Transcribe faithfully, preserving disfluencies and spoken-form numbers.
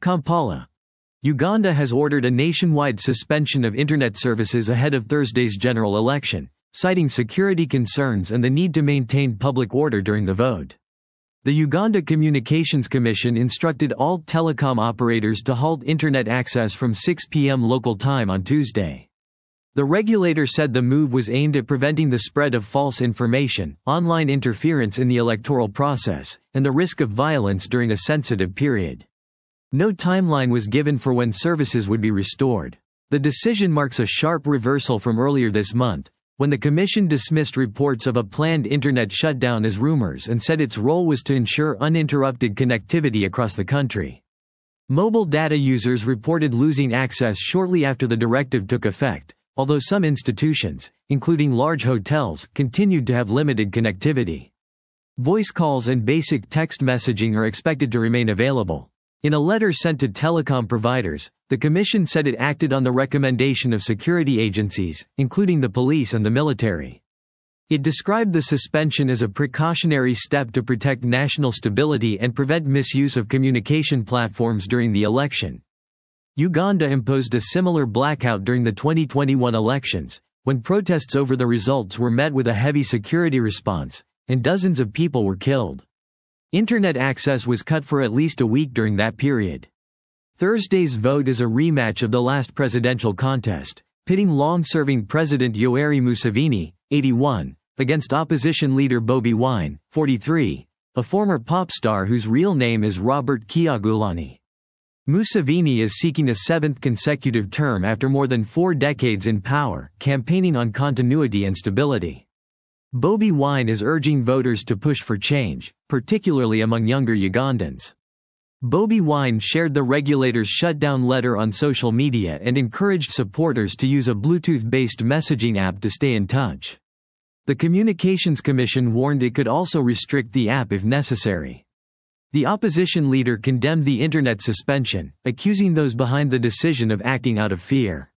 Kampala. Uganda has ordered a nationwide suspension of internet services ahead of Thursday's general election, citing security concerns and the need to maintain public order during the vote. The Uganda Communications Commission instructed all telecom operators to halt internet access from six p m local time on Tuesday. The regulator said the move was aimed at preventing the spread of false information, online interference in the electoral process, and the risk of violence during a sensitive period. No timeline was given for when services would be restored. The decision marks a sharp reversal from earlier this month, when the Commission dismissed reports of a planned internet shutdown as rumors and said its role was to ensure uninterrupted connectivity across the country. Mobile data users reported losing access shortly after the directive took effect, although some institutions, including large hotels, continued to have limited connectivity. Voice calls and basic text messaging are expected to remain available. In a letter sent to telecom providers, the Commission said it acted on the recommendation of security agencies, including the police and the military. It described the suspension as a precautionary step to protect national stability and prevent misuse of communication platforms during the election. Uganda imposed a similar blackout during the twenty twenty-one elections, when protests over the results were met with a heavy security response, and dozens of people were killed. Internet access was cut for at least a week during that period. Thursday's vote is a rematch of the last presidential contest, pitting long-serving President Yoweri Museveni, eighty-one, against opposition leader Bobi Wine, forty-three, a former pop star whose real name is Robert Kyagulanyi. Museveni is seeking a seventh consecutive term after more than four decades in power, campaigning on continuity and stability. Bobi Wine is urging voters to push for change, particularly among younger Ugandans. Bobi Wine shared the regulator's shutdown letter on social media and encouraged supporters to use a Bluetooth-based messaging app to stay in touch. The Communications Commission warned it could also restrict the app if necessary. The opposition leader condemned the internet suspension, accusing those behind the decision of acting out of fear.